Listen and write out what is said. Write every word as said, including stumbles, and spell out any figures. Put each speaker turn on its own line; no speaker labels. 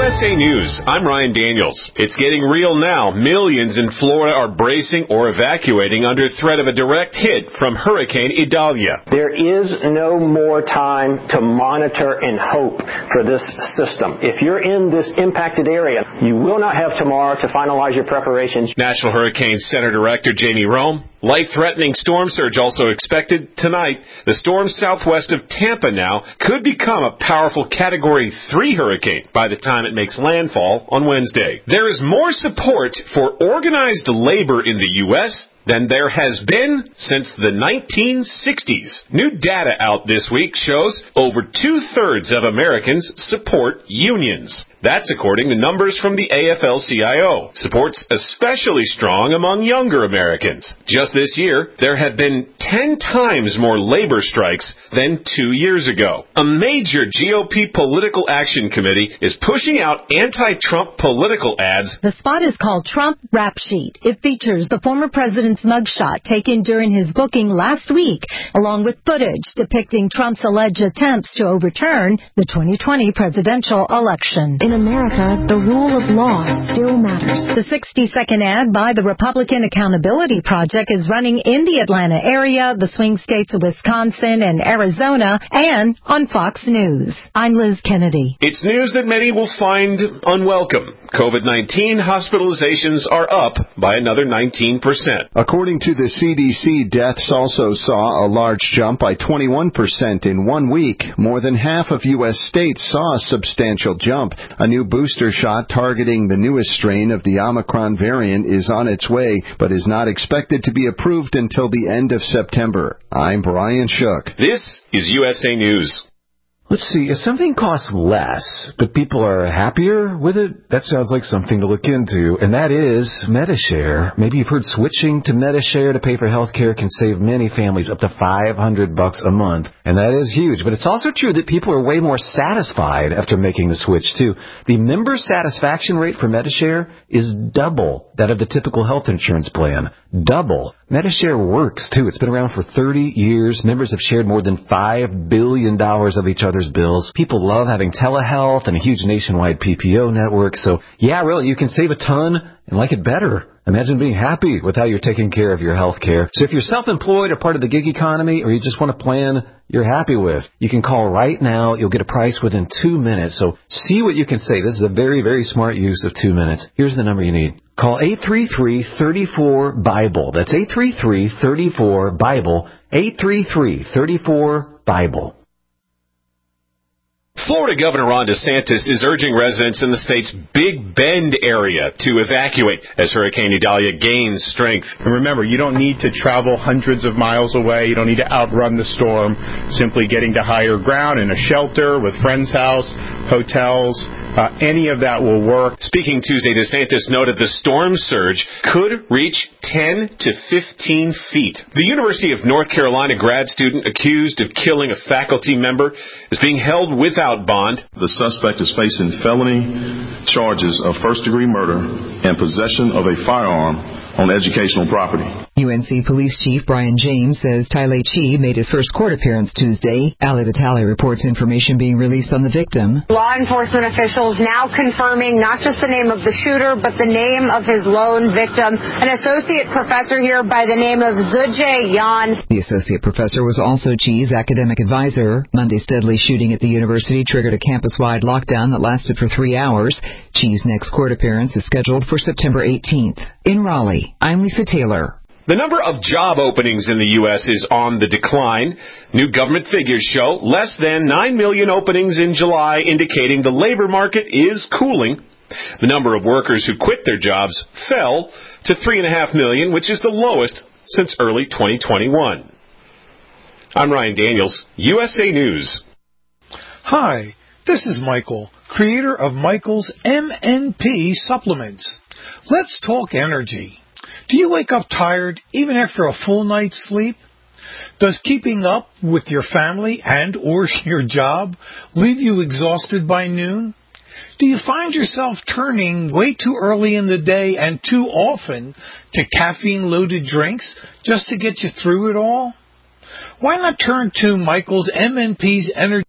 S A News, I'm Ryan Daniels. It's getting real now. Millions in Florida are bracing or evacuating under threat of a direct hit from Hurricane Idalia.
There is no more time to monitor and hope for this system. If you're in this impacted area, you will not have tomorrow to finalize your preparations.
National Hurricane Center Director Jamie Rome. Life-threatening storm surge also expected tonight. The storm southwest of Tampa now could become a powerful Category three hurricane by the time it makes landfall on Wednesday. There is more support for organized labor in the U S than there has been since the nineteen sixties. New data out this week shows over two-thirds of Americans support unions. That's according to numbers from the A F L C I O. Support's especially strong among younger Americans. Just this year, there have been ten times more labor strikes than two years ago. A major G O P political action committee is pushing out anti-Trump political ads.
The spot is called Trump Rap Sheet. It features the former president's mugshot taken during his booking last week, along with footage depicting Trump's alleged attempts to overturn the twenty twenty presidential election.
In America, the rule of law still matters.
The sixty-second ad by the Republican Accountability Project is running in the Atlanta area, the swing states of Wisconsin and Arizona, and on Fox News. I'm Liz Kennedy.
It's news that many will find unwelcome. COVID nineteen hospitalizations are up by another nineteen percent.
According to the C D C, deaths also saw a large jump by twenty-one percent in one week. More than half of U S states saw a substantial jump. A new booster shot targeting the newest strain of the Omicron variant is on its way, but is not expected to be approved until the end of September. I'm Brian Shook.
This is U S A News.
Let's see, if something costs less, but people are happier with it, that sounds like something to look into, and that is Medi-Share. Maybe you've heard switching to Medi-Share to pay for health care can save many families up to five hundred bucks a month, and that is huge. But it's also true that people are way more satisfied after making the switch, too. The member satisfaction rate for Medi-Share is double that of the typical health insurance plan. Double. Medi-Share works, too. It's been around for thirty years. Members have shared more than five billion dollars of each other's bills. People love having telehealth and a huge nationwide P P O network. So, yeah, really, you can save a ton and like it better. Imagine being happy with how you're taking care of your health care. So if you're self-employed or part of the gig economy, or you just want a plan you're happy with, you can call right now. You'll get a price within two minutes. So see what you can save. This is a very, very smart use of two minutes. Here's the number you need. Call eight three three, three four, BIBLE. That's eight three three, three four, BIBLE. eight three three, three four, BIBLE.
Florida Governor Ron DeSantis is urging residents in the state's Big Bend area to evacuate as Hurricane Idalia gains strength.
And remember, you don't need to travel hundreds of miles away. You don't need to outrun the storm. Simply getting to higher ground in a shelter with friend's house, hotels, uh, any of that will work.
Speaking Tuesday, DeSantis noted the storm surge could reach ten to fifteen feet. The University of North Carolina grad student accused of killing a faculty member is being held without bond.
The suspect is facing felony charges of first-degree murder and possession of a firearm on educational property.
U N C Police Chief Brian James says Tyler Chi made his first court appearance Tuesday. Ali Vitale reports information being released on the victim.
Law enforcement officials now confirming not just the name of the shooter, but the name of his lone victim, an associate professor here by the name of Zujay Yan.
The associate professor was also Chi's academic advisor. Monday's deadly shooting at the university triggered a campus-wide lockdown that lasted for three hours. Chi's next court appearance is scheduled for September eighteenth. In Raleigh, I'm Lisa Taylor.
The number of job openings in the U S is on the decline. New government figures show less than nine million openings in July, indicating the labor market is cooling. The number of workers who quit their jobs fell to three point five million, which is the lowest since early twenty twenty-one. I'm Ryan Daniels, U S A News.
Hi, this is Michael, creator of Michael's M N P supplements. Let's talk energy. Do you wake up tired even after a full night's sleep? Does keeping up with your family and or your job leave you exhausted by noon? Do you find yourself turning way too early in the day and too often to caffeine-loaded drinks just to get you through it all? Why not turn to Michael's M N P's Energy